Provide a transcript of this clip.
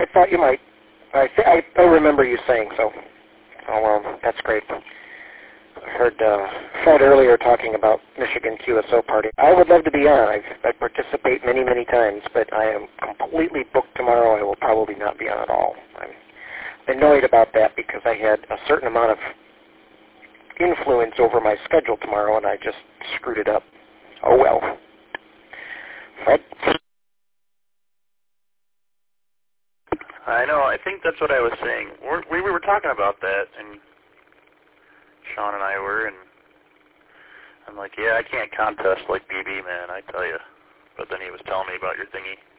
I thought you might. I remember you saying so. Oh, well, that's great. I heard Fred earlier talking about Michigan QSO Party. I would love to be on. I participate many, many times, but I am completely booked tomorrow. I will probably not be on at all. I'm annoyed about that because I had a certain amount of influence over my schedule tomorrow, and I just screwed it up. Oh, well. Fred? I know. I think that's what I was saying. We were talking about that, and Sean and I were, and I'm like, yeah, I can't contest like BB, man, I tell you. But then he was telling me about your thingy.